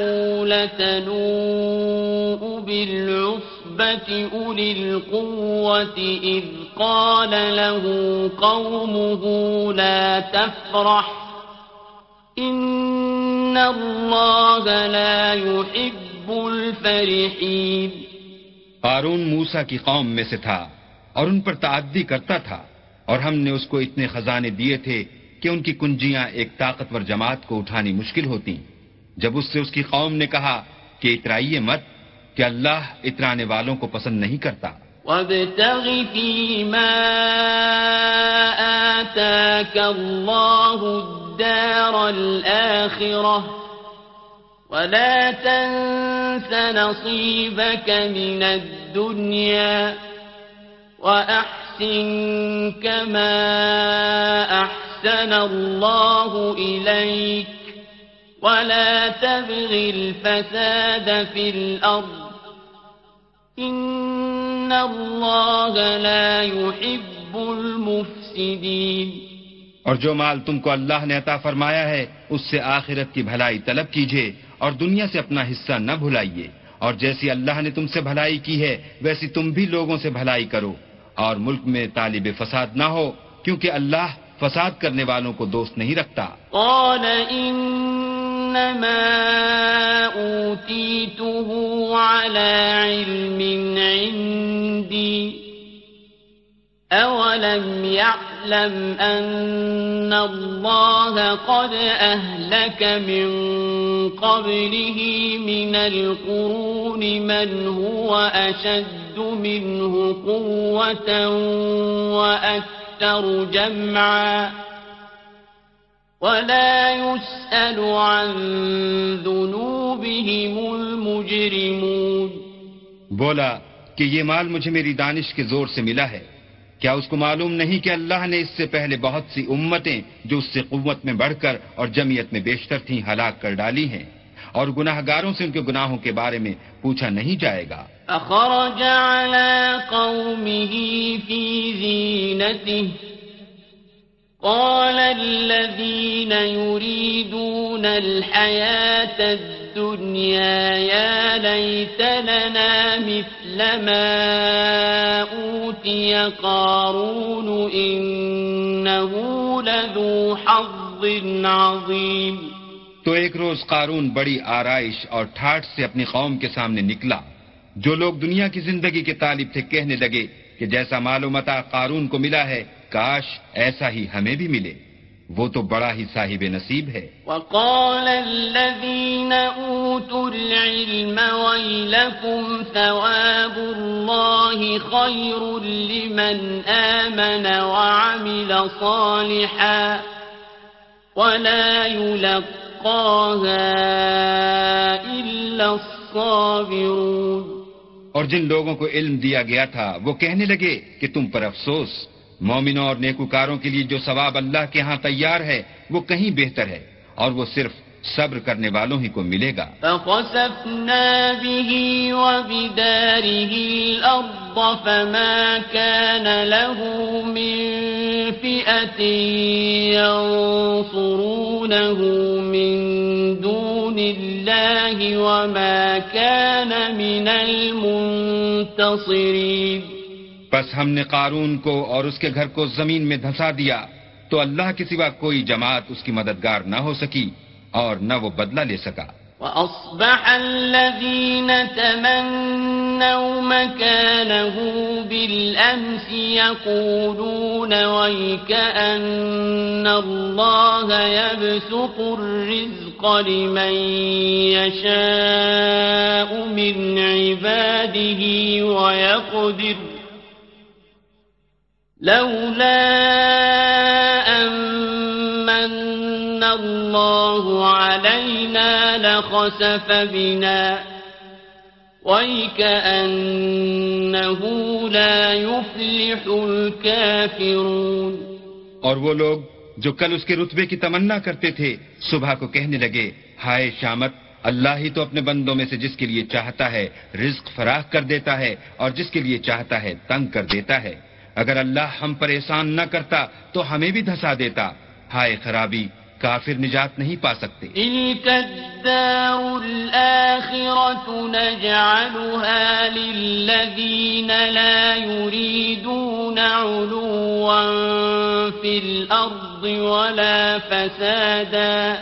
لَتَنُوءُ بِالْعُصْبَةِ أُولِي الْقُوَّةِ إِذْ قَالَ لَهُ قَوْمُهُ لَا تَفْرَحْ إِنَّ اللَّهَ لَا يُحِبُّ الْفَرِحِينَ. قارون موسیٰ کی قوم میں سے تھا اور ان پر تعدی کرتا تھا اور ہم نے اس کو اتنے خزانے دیے تھے کہ ان کی کنجیاں ایک طاقتور جماعت کو اٹھانی مشکل ہوتی. جب اس سے اس کی قوم نے کہا کہ اترائیے مت کہ اللہ اترانے والوں کو پسند نہیں کرتا. وابتغ فيما آتاك الله الدار الآخرة ولا تنس نصيبك من الدنيا وأحسن كما أحسن الله إليك ولا تبغ الفساد في الأرض إن الله لا يحب المفسدين. اور جو مال تم کو اللہ نے عطا فرمایا ہے اس سے آخرت کی بھلائی طلب کیجیے اور دنیا سے اپنا حصہ نہ بھلائیے، اور جیسی اللہ نے تم سے بھلائی کی ہے ویسی تم بھی لوگوں سے بھلائی کرو، اور ملک میں طالب فساد نہ ہو کیونکہ اللہ فساد کرنے والوں کو دوست نہیں رکھتا. قال انما اوتیته على علم عندي اولم يعلم ان الله قد اهلك من قبله من القرون من هو اشد منه قوة واكثر جمعا ولا يسأل عن ذنوبهم المجرمون. بولا کہ یہ مال مجھے میری دانش کے زور سے ملا ہے. کیا اس کو معلوم نہیں کہ اللہ نے اس سے پہلے بہت سی امتیں جو اس سے قوت میں بڑھ کر اور جمعیت میں بیشتر تھیں ہلاک کر ڈالی ہیں، اور گناہ گاروں سے ان کے گناہوں کے بارے میں پوچھا نہیں جائے گا. فخرج على قومه في زينته قال الذين يريدون الحياة الدنيا يا ليت لنا مثل ما أوتي قارون إنه لذو حظ عظيم. تو ایک روز قارون بڑی آرائش اور ٹھاٹھ سے اپنی قوم کے سامنے نکلا. جو لوگ دنیا کی زندگی کے طالب تھے کہنے لگے کہ جیسا مال و متاع قارون کو ملا ہے کاش ایسا ہی ہمیں بھی ملے، وہ تو بڑا ہی صاحب نصیب ہے. وقال الذين اوتوا العلم ويلكم ثواب الله خير لمن آمن وعمل صالحا ولا يلقاها إلا الصابرون. اور جن لوگوں کو علم دیا گیا تھا وہ کہنے لگے کہ تم پر افسوس، مومنوں اور نیکوکاروں کے لیے جو ثواب اللہ کے ہاں تیار ہے وہ کہیں بہتر ہے، اور وہ صرف صبر کرنے والوں ہی کو ملے گا. فخسفنا به وبداره الأرض فما كان له من فئة ينصرونه من دون الله وما كان من المنتصرين. بس ہم نے قارون کو اور اس کے گھر کو زمین میں دھنسا دیا تو اللہ کے سوا کوئی جماعت اس کی مددگار نہ ہو سکی اور نہ وہ بدلہ لے سکا. وَأَصْبَحَ الَّذِينَ تَمَنَّوْا مَكَانَهُ بِالْأَمْسِ يَقُولُونَ وَيْكَأَنَّ اللَّهَ يَبْسُطُ الرِّزْقَ لِمَن يَشَاءُ مِنْ عِبَادِهِ وَيَقْدِرُ لولا أمن الله علينا لخسف بنا وَيْكَأَنَّهُ لَا يُفْلِحُ الْكَافِرُونَ. اور وہ لوگ جو کل اس کے رتبے کی تمنا کرتے تھے صبح کو کہنے لگے ہائے شامت، اللہ ہی تو اپنے بندوں میں سے جس کے لیے چاہتا ہے رزق فراخ کر دیتا ہے اور جس کے لیے چاہتا ہے تنگ کر دیتا ہے. اگر اللہ ہم پر احسان نہ کرتا تو ہمیں بھی دھسا دیتا. ہائے خرابی، کافر نجات نہیں پا سکتے. تلك الدار الآخرة نجعلها للذين لا يريدون علوا في الأرض ولا فسادا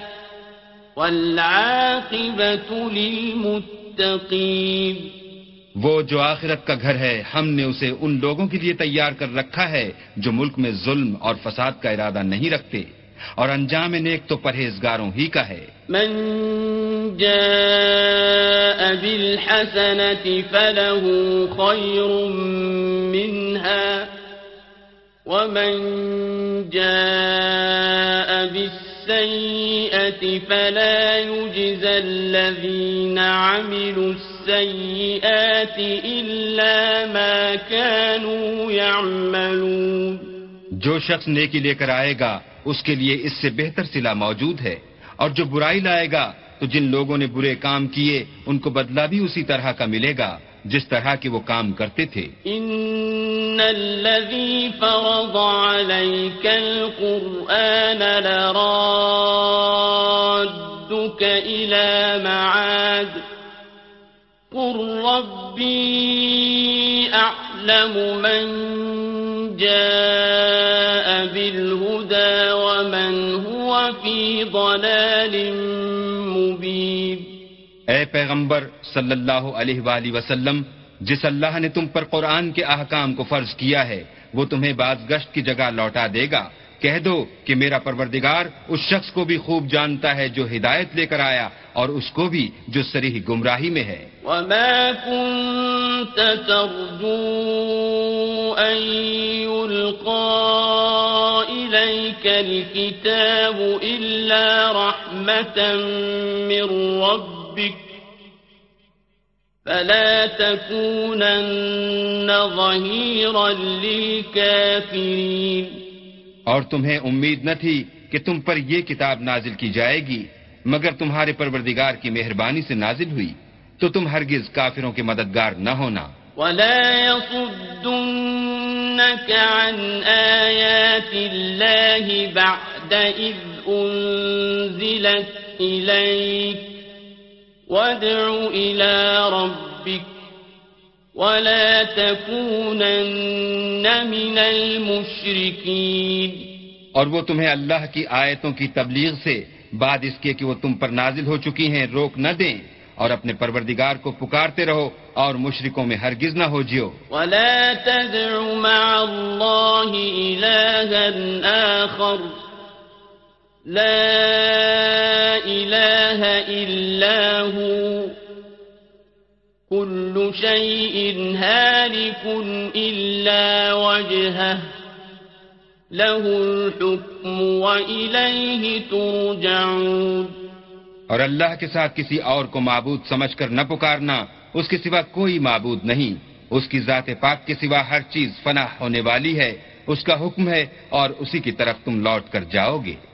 والعاقبة للمتقين. وہ جو آخرت کا گھر ہے ہم نے اسے ان لوگوں کے لیے تیار کر رکھا ہے جو ملک میں ظلم اور فساد کا ارادہ نہیں رکھتے، اور انجام نیک تو پرہیزگاروں ہی کا ہے. من جاء بالحسنة فله خير منها ومن جاء بالسيئة فلا يجزى الذين عملوا السيئات إلا ما كانوا يعملون. جو شخص نیکی لے کر آئے گا اس کے لیے اس سے بہتر صلہ موجود ہے، اور جو برائی لائے گا تو جن لوگوں نے برے کام کیے ان کو بدلہ بھی اسی طرح کا ملے گا جس طرح کے وہ کام کرتے تھے. ان الذي فرض عليك القرآن لرادك الى معاد قل ربي اعلم من جاء بالهدى ومن هو في ضلال مبين. اے پیغمبر صلی اللہ علیہ وآلہ وسلم، جس اللہ نے تم پر قرآن کے احکام کو فرض کیا ہے وہ تمہیں باز گشت کی جگہ لوٹا دے گا. کہہ دو کہ میرا پروردگار اس شخص کو بھی خوب جانتا ہے جو ہدایت لے کر آیا اور اس کو بھی جو صریح گمراہی میں ہے. وما كنت ترجو أن يلقى إليك الكتاب إلا رحمة من ربك فلا تكونن ظهيرا للكافرين. اور تمہیں امید نہ تھی کہ تم پر یہ کتاب نازل کی جائے گی مگر تمہارے پروردگار کی مہربانی سے نازل ہوئی، تو تم ہرگز کافروں کے مددگار نہ ہونا. ولا يصدنك عن آيات الله بعد إذ أنزلت إليك وادع إلى ربك ولا تكونن من المشركين. اور وہ تمہیں اللہ کی آیتوں کی تبلیغ سے بعد اس کے کہ وہ تم پر نازل ہو چکی ہیں روک نہ دیں، اور اپنے پروردگار کو پکارتے رہو اور مشرکوں میں ہرگز نہ ہو جیو. ولا تدع مع الله إلها آخر لا إله إلا هو كل شيء هالك إلا وجهه له الحكم وإليه ترجعون. اور اللہ کے ساتھ کسی اور کو معبود سمجھ کر نہ پکارنا، اس کے سوا کوئی معبود نہیں، اس کی ذات پاک کے سوا ہر چیز فنا ہونے والی ہے، اس کا حکم ہے اور اسی کی طرف تم لوٹ کر جاؤ گے.